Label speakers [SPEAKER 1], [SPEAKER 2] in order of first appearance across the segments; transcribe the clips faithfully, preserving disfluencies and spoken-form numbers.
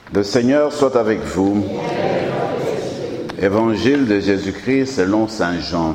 [SPEAKER 1] Le Seigneur soit avec vous. Évangile de Jésus-Christ selon saint Jean.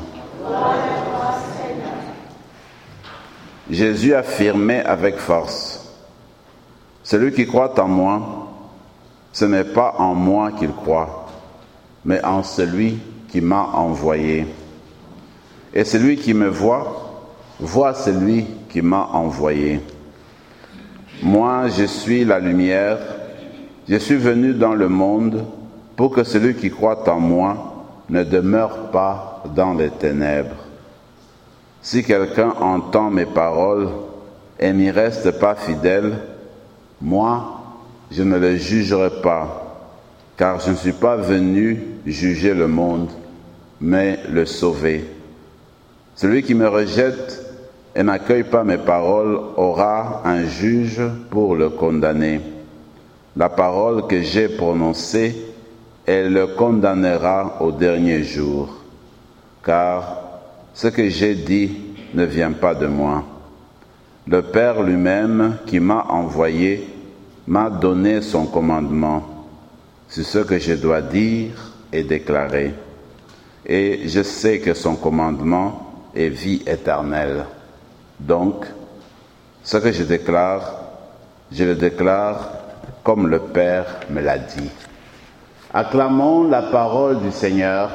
[SPEAKER 1] Jésus affirmait avec force: celui qui croit en moi, ce n'est pas en moi qu'il croit, mais en celui qui m'a envoyé. Et celui qui me voit, voit celui qui m'a envoyé. Moi, je suis la lumière. Je suis venu dans le monde pour que celui qui croit en moi ne demeure pas dans les ténèbres. Si quelqu'un entend mes paroles et n'y reste pas fidèle, moi, je ne le jugerai pas, car je ne suis pas venu juger le monde, mais le sauver. Celui qui me rejette et n'accueille pas mes paroles aura un juge pour le condamner. La parole que j'ai prononcée, elle le condamnera au dernier jour, car ce que j'ai dit ne vient pas de moi. Le Père lui-même qui m'a envoyé m'a donné son commandement sur ce que je dois dire et déclarer. Et je sais que son commandement est vie éternelle. Donc, ce que je déclare, je le déclare comme le Père me l'a dit. Acclamons la parole du Seigneur.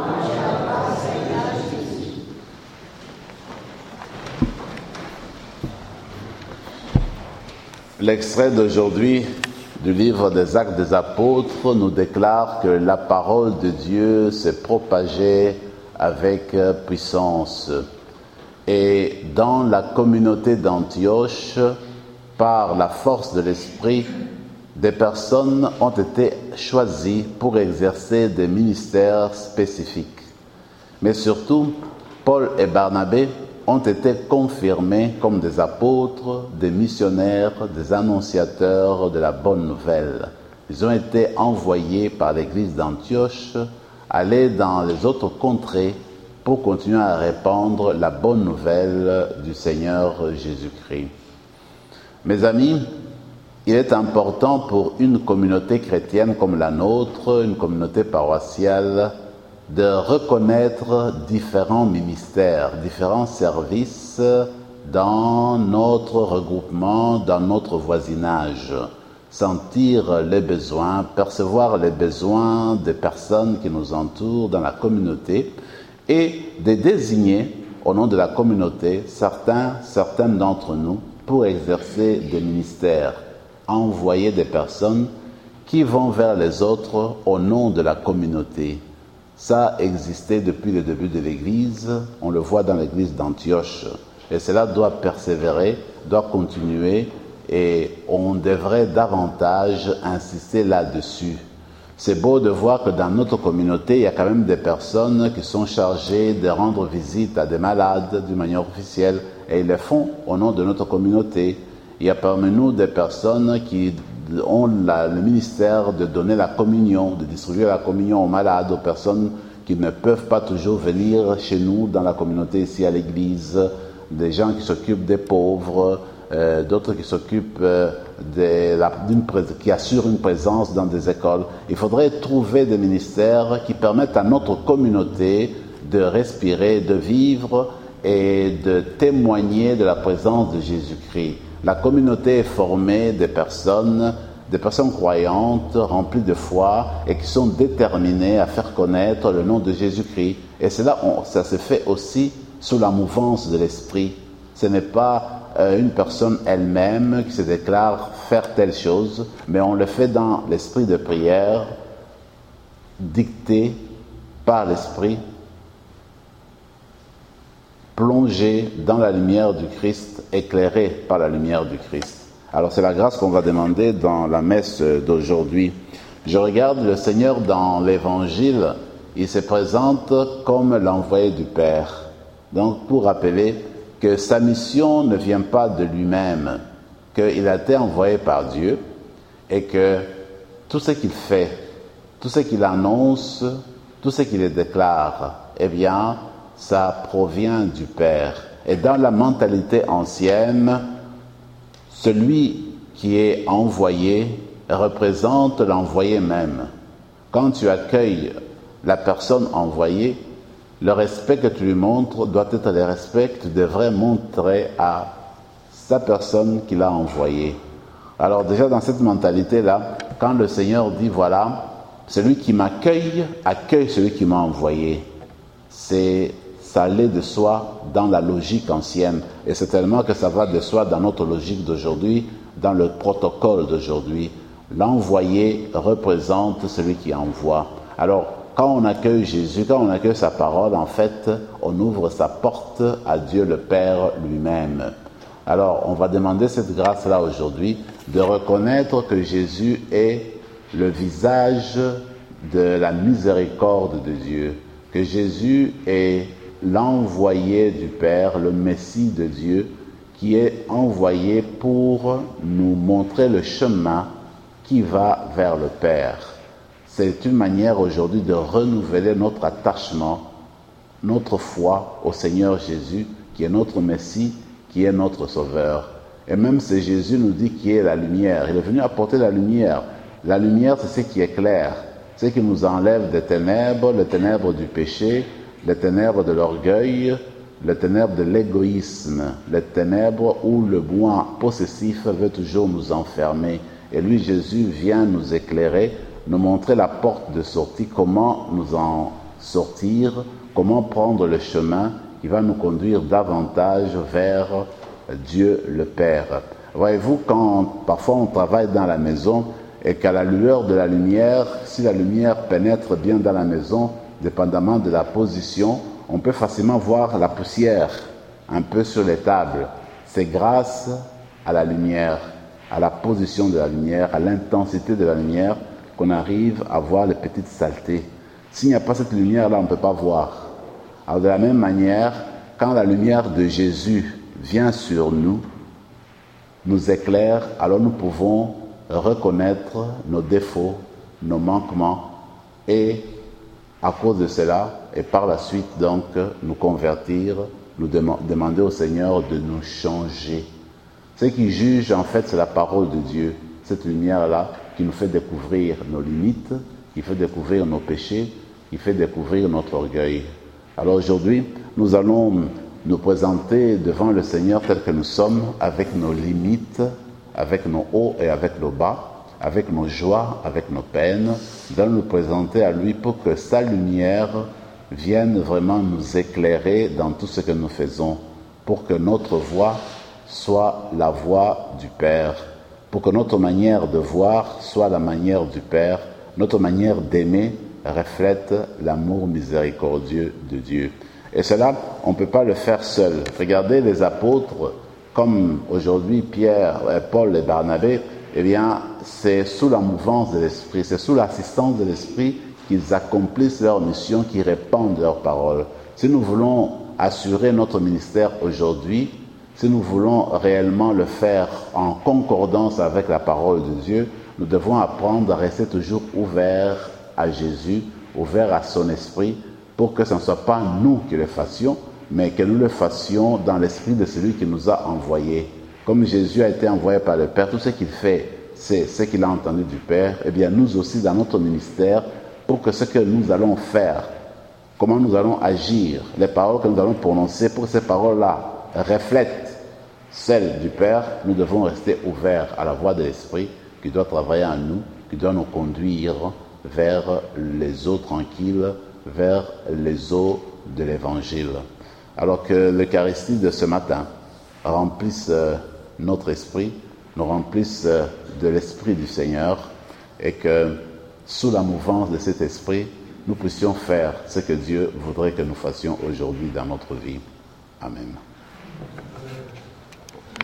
[SPEAKER 1] L'extrait d'aujourd'hui du livre des Actes des Apôtres nous déclare que la parole de Dieu s'est propagée avec puissance. Et dans la communauté d'Antioche, par la force de l'Esprit, des personnes ont été choisies pour exercer des ministères spécifiques. Mais surtout, Paul et Barnabé ont été confirmés comme des apôtres, des missionnaires, des annonciateurs de la bonne nouvelle. Ils ont été envoyés par l'église d'Antioche aller dans les autres contrées pour continuer à répandre la bonne nouvelle du Seigneur Jésus-Christ. Mes amis, il est important pour une communauté chrétienne comme la nôtre, une communauté paroissiale, de reconnaître différents ministères, différents services dans notre regroupement, dans notre voisinage. Sentir les besoins, percevoir les besoins des personnes qui nous entourent dans la communauté et de désigner au nom de la communauté certains, certaines d'entre nous pour exercer des ministères, envoyer des personnes qui vont vers les autres au nom de la communauté. Ça a existé depuis le début de l'Église, on le voit dans l'Église d'Antioche. Et cela doit persévérer, doit continuer, et on devrait davantage insister là-dessus. C'est beau de voir que dans notre communauté, il y a quand même des personnes qui sont chargées de rendre visite à des malades d'une manière officielle, et ils le font au nom de notre communauté. Il y a parmi nous des personnes qui ont la, le ministère de donner la communion, de distribuer la communion aux malades, aux personnes qui ne peuvent pas toujours venir chez nous dans la communauté ici à l'église, des gens qui s'occupent des pauvres, euh, d'autres qui s'occupent euh, de la, d'une, qui assurent une présence dans des écoles. Il faudrait trouver des ministères qui permettent à notre communauté de respirer, de vivre et de témoigner de la présence de Jésus-Christ. La communauté est formée de personnes, des personnes croyantes, remplies de foi et qui sont déterminées à faire connaître le nom de Jésus-Christ. Et cela, on, ça se fait aussi sous la mouvance de l'Esprit. Ce n'est pas euh, une personne elle-même qui se déclare faire telle chose, mais on le fait dans l'esprit de prière, dicté par l'Esprit, plongé dans la lumière du Christ, éclairé par la lumière du Christ. Alors c'est la grâce qu'on va demander dans la messe d'aujourd'hui. Je regarde le Seigneur dans l'Évangile, il se présente comme l'envoyé du Père. Donc pour rappeler que sa mission ne vient pas de lui-même, qu'il a été envoyé par Dieu et que tout ce qu'il fait, tout ce qu'il annonce, tout ce qu'il déclare, eh bien, ça provient du Père. Et dans la mentalité ancienne, celui qui est envoyé représente l'envoyé même. Quand tu accueilles la personne envoyée, le respect que tu lui montres doit être le respect que tu devrais montrer à sa personne qui l'a envoyée. Alors déjà dans cette mentalité-là, quand le Seigneur dit voilà, celui qui m'accueille, accueille celui qui m'a envoyé. C'est ça allait de soi dans la logique ancienne. Et c'est tellement que ça va de soi dans notre logique d'aujourd'hui, dans le protocole d'aujourd'hui. L'envoyé représente celui qui envoie. Alors, quand on accueille Jésus, quand on accueille sa parole, en fait, on ouvre sa porte à Dieu le Père lui-même. Alors, on va demander cette grâce-là aujourd'hui, de reconnaître que Jésus est le visage de la miséricorde de Dieu, que Jésus est l'envoyé du Père, le Messie de Dieu, qui est envoyé pour nous montrer le chemin qui va vers le Père. C'est une manière aujourd'hui de renouveler notre attachement, notre foi au Seigneur Jésus, qui est notre Messie, qui est notre Sauveur. Et même si Jésus nous dit qu'il est la lumière, il est venu apporter la lumière. La lumière, c'est ce qui éclaire, c'est ce qui nous enlève des ténèbres, les ténèbres du péché, les ténèbres de l'orgueil, les ténèbres de l'égoïsme, les ténèbres où le moi possessif veut toujours nous enfermer. Et lui, Jésus, vient nous éclairer, nous montrer la porte de sortie, comment nous en sortir, comment prendre le chemin qui va nous conduire davantage vers Dieu le Père. Voyez-vous, quand parfois on travaille dans la maison et qu'à la lueur de la lumière, si la lumière pénètre bien dans la maison, dépendamment de la position, on peut facilement voir la poussière un peu sur les tables. C'est grâce à la lumière, à la position de la lumière, à l'intensité de la lumière, qu'on arrive à voir les petites saletés. S'il n'y a pas cette lumière-là, on ne peut pas voir. Alors de la même manière, quand la lumière de Jésus vient sur nous, nous éclaire, alors nous pouvons reconnaître nos défauts, nos manquements, et à cause de cela, et par la suite donc, nous convertir, nous dem- demander au Seigneur de nous changer. Ce qui juge, en fait, c'est la parole de Dieu. Cette lumière-là qui nous fait découvrir nos limites, qui fait découvrir nos péchés, qui fait découvrir notre orgueil. Alors aujourd'hui, nous allons nous présenter devant le Seigneur tel que nous sommes, avec nos limites, avec nos hauts et avec nos bas, avec nos joies, avec nos peines. Nous allons nous présenter à lui pour que sa lumière vienne vraiment nous éclairer dans tout ce que nous faisons, pour que notre voix soit la voix du Père, pour que notre manière de voir soit la manière du Père, notre manière d'aimer reflète l'amour miséricordieux de Dieu. Et cela, on ne peut pas le faire seul. Regardez les apôtres, comme aujourd'hui Pierre, Paul et Barnabé, eh bien, c'est sous la mouvance de l'Esprit, c'est sous l'assistance de l'Esprit qu'ils accomplissent leur mission, qu'ils répandent leurs paroles. Si nous voulons assurer notre ministère aujourd'hui, si nous voulons réellement le faire en concordance avec la parole de Dieu, nous devons apprendre à rester toujours ouverts à Jésus, ouverts à son esprit, pour que ce ne soit pas nous qui le fassions, mais que nous le fassions dans l'esprit de celui qui nous a envoyés. Comme Jésus a été envoyé par le Père, tout ce qu'il fait, c'est ce qu'il a entendu du Père. Eh bien, nous aussi, dans notre ministère, pour que ce que nous allons faire, comment nous allons agir, les paroles que nous allons prononcer, pour que ces paroles-là reflètent celles du Père, nous devons rester ouverts à la voix de l'Esprit qui doit travailler en nous, qui doit nous conduire vers les eaux tranquilles, vers les eaux de l'Évangile. Alors que l'Eucharistie de ce matin remplisse notre esprit, nous remplisse de l'Esprit du Seigneur, et que sous la mouvance de cet esprit, nous puissions faire ce que Dieu voudrait que nous fassions aujourd'hui dans notre vie. Amen.